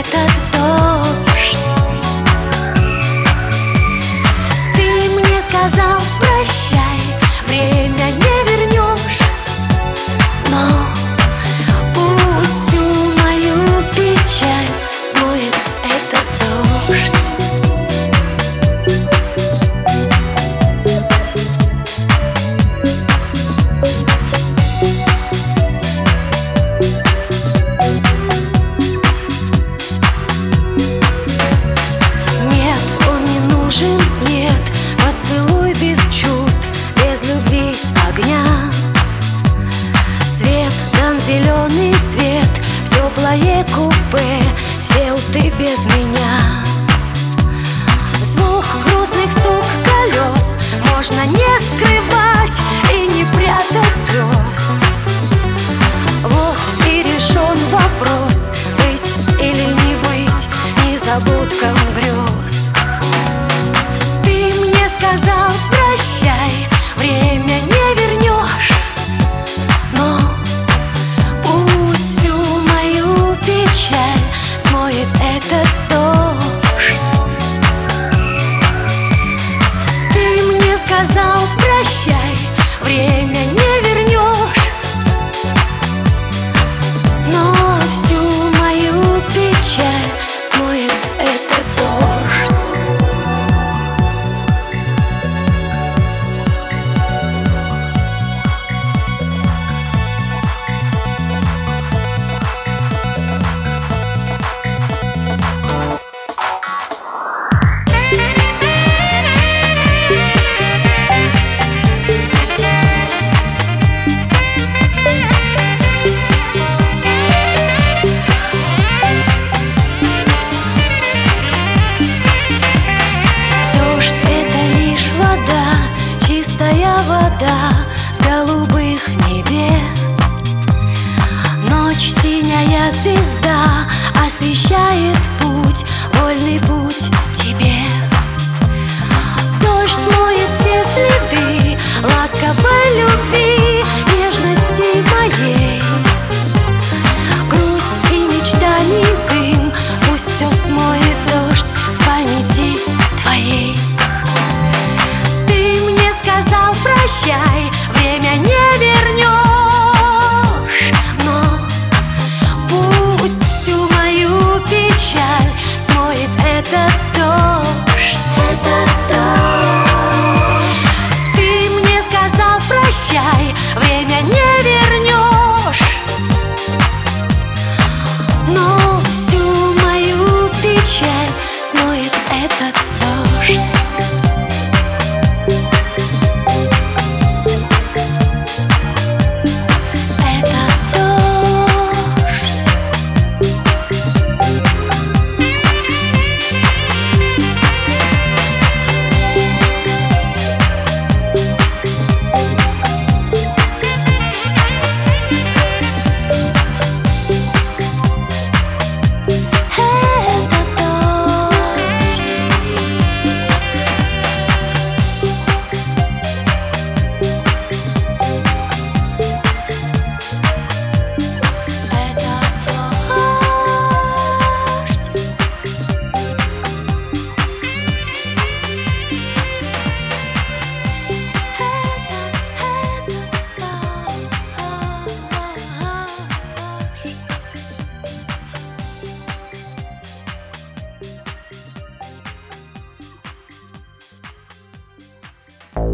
этот дождь. Ты мне сказал прощай, время не вернешь, но пусть всю мою печаль смоет этот дождь. Нет, поцелуй без чувств, без любви, огня. Свет, дан зеленый свет, в теплое купе сел ты без меня. Звук грустных стук колес можно не скрывать и не прятать слез. Вот и решен вопрос, быть или не быть незабудком грез. Сказал прощай, время не вернешь, но пусть всю мою печаль смоет этот дождь. Ты мне сказал прощай, время не вернешь, но всю мою печаль смоет этот дождь. Вода с голубых небес, ночь синяя звезда освещает путь, вольный путь тебе. Дождь смоет